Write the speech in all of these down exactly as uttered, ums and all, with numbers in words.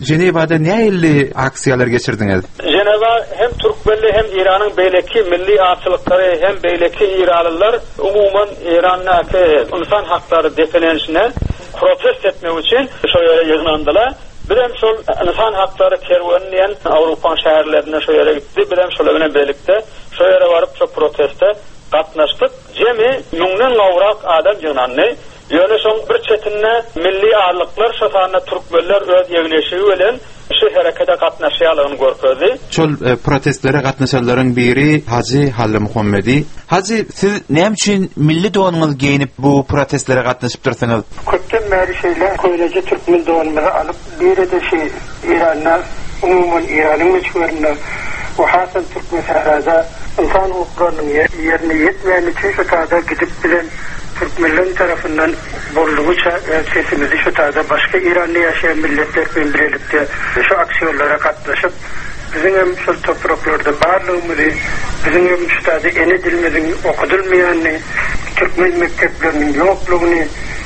Ceneva'da näilli aksiyalar geçirdiňiz? Ceneva hem Türkmenli hem İran'ın beyleki milli asıllıkları hem beyleki İranlılar umuman İran'daki insan hakları depelenişine protest etmek için şöyle yığınandılar. Birem şol insan hakları kervanlayan Avrupa şehirlerine şöyle gitti. Birem şol bilen birlikte şöyle varıp şu proteste katnaştık. Cemi yünden gawrak adam yığınanny. Ýöne şoň bir çetinne milli ağırlıklar şotanna Türkmenler öz ýegleşigi bilen şu harekete gatnaşýarlygyny görkezdi. Şol e, protestlere gatnaşanlaryň biri Haji Halle Muhammedi. Haji, siz näme üçin milli donuňyzy giyinip bu protestlere gatnaşyp dursaňyz? Köpden bäri şeýle koýlaja Türkmen donumuny alyp biri de şey İran'a, umuman İran'ın meçhurlarına ve hasan Türkmen sahrada insan hukuklarynyň ýerine ýetmeýän üçin şu taýda gidip bilen Türkmenler tarafından bolluğuça sesimizi şu tarzda başka İran'da yaşayan milletler bilen birlikte şu aksiyonlara katlaşıp bizim hem şu topraklarda barlığımızı, bizim hem şu tarzda ene dilimizin okudulmayanını, Türkmen mekteplerinin yokluğunu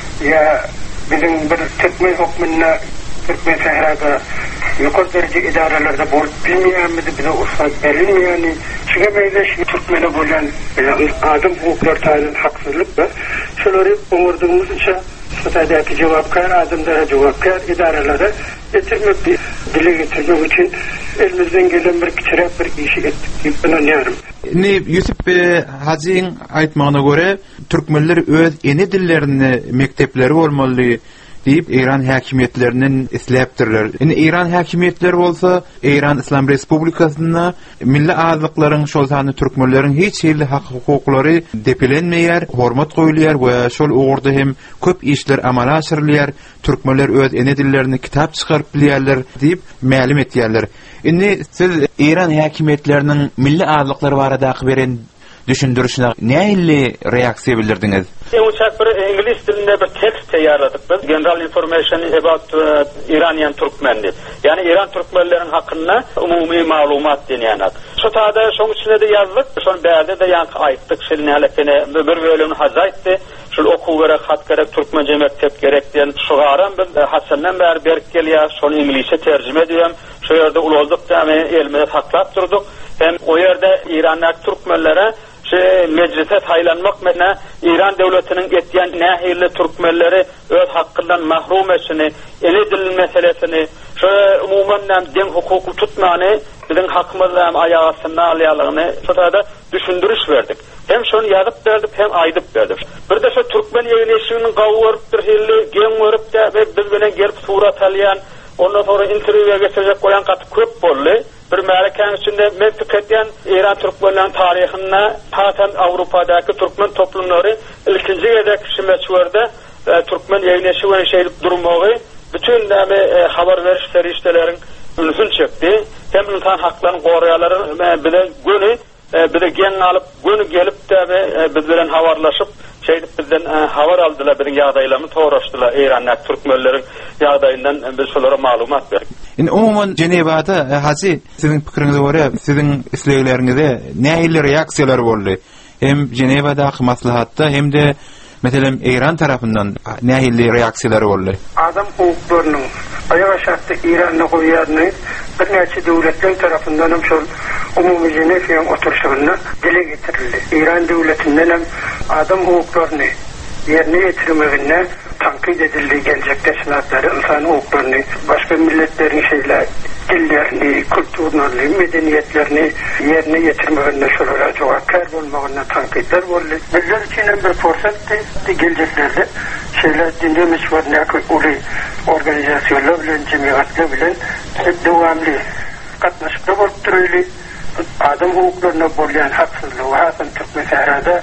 ya bizim bir Türkmen hukmuna, Türkmen sahrada yukarı derece idarelerde bolup bilmeýänmizi bize ursat verilmeýäni şuňa beýle Türkmene bolan adam hukuklar taýdan haksızlyk var. Şolary oňurdygyňyz üçin şotaýdaky jogapkar adamlara jogapkar idarelere getirmek dile getirmek için elimizden gelen bir kiçirek bir işi etdik diýip bilýärem. Ne Yusuf e, Hajiň aýtmagyna göre Türkmenler öz ene dillerini mektepleri bolmaly diýip İran häkimetlerinin isläpdirler. Ine İran häkimetleri bolsa, İran İslam Respublikasyna milli azlyklaryň şol sany türkmenleriň hiç ýerli hak hukuklary depelenmeýär, hormat goýulýar we şol ugurda hem köp işler amala aşyrylýar. Türkmenler öz ene dillerini kitap çykaryp bilýärler diýip ma'lum etýärler. Ine siz İran häkimetleriniň milli azlyklary barada beren düşündürüşüne näilli reaksiýa bildirdiňiz? Uçak bir İngiliz dilinde bir tekst tayarladık biz. General Information about uh, Iranian Turkmen diye. Yani İran Türkmenlerin hakkında umumi malumat denýän. Şu taýda şoň içinde de yazdık. Şoň bärde de ýanky aýtdyk. Şeýle alekene bir bölümini hazaýtdy. Şol okuw gerek, hat gerek, türkmence mektep gerek diýen şugaram biz Hasandan bäri berip gelýär. Şol ingilisçe terjime edýär. Şu ýerde ulazdyk däme elmede saklap durduk. Hem o ýerde İranlyk türkmenlere şey meclise taýlanmak mene İran döwletiniň etýän nähirli türkmenleri öz hakkyndan mahrum etşini, ele dil meselesini, şu umuman den hukuky tutmany, bizim hakkymyzdan ayağa asyna alýarlygyny şu taýda düşündürüş berdik. Hem şonu ýazyp berdik, hem aýdyp berdik. Bir de şu türkmen ýegleşiginiň gawuryp bir hili geň görüp de biz bilen gelip surat alýan, ondan sonra interwýe geçecek bolan gaty köp boldy. Bir mälekäň içinde men piketýän İran türkmenläriniň taryhyna taýdan Awrupadäki türkmen toplumlary ilkinji gedek şemeçwerde e, türkmen ýegleşigi we şeýlik durmagy bütün näme e, habar beriş serişdeleriň ünüsün çekdi. Hem insan haklaryny goraýarlary bilen göni e, bir de geň alyp göni gelip de e, biz bilen habarlaşyp şeýlik bizden e, habar aldylar, biziň ýagdaýlarymyzy toraşdylar. İranlyk türkmenleriň ýagdaýyndan biz şolara maglumat berdik. In umuman Ceneva'da e, Haji, sizin pikiriňize göre sizin isleýleriňizde näilli reaksiýalar boldy? Hem Ceneva'daky maslahatda hem de meselem İran tarapyndan näilli reaksiýalar boldy? Adam hukuklarynyň aýak aşakda İran'a goýýarny bir näçe döwletler tarapyndan hem şol umumy Cenevýa oturuşyna dile getirildi. İran döwletinden hem adam hukuklaryny yerine getirmegine tankid edildi. Gelecekte sınavları insan hukuklaryny, başka milletlerin şeyler, dillerini, kültürlerini, medeniyetlerini yerine getirmegine şolara jogapkar bolmagyna tankidler boldy. Bizler için bir fursatdy. Geleceklerde şeyler dinlemiş var näki uly organizasyonlar bilen, cemiýatlar bilen dowamly gatnaşyp bolup durýarly. Adam hukuklaryna bolýan haksızlyk we hasan Türkmen sahrada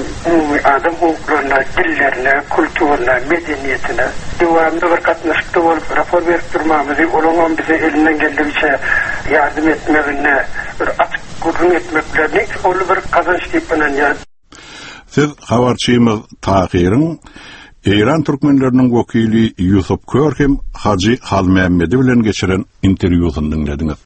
adam hukuklaryna, dillerine, kültürine, medeniyetine dowamly bir gatnaşyp bolup rapor berip durmamyzy, olaňam bize elinden geldiğince yardım etmegine, bir açyk gurrun etmeklerini ol bir kazanç diýip bilýär. Siz habarçymyz Tahiryň İran türkmenleriniň wekili Yusuf Körkem Haji Halmehmedi bilen geçiren interwýusyny dinlediňiz.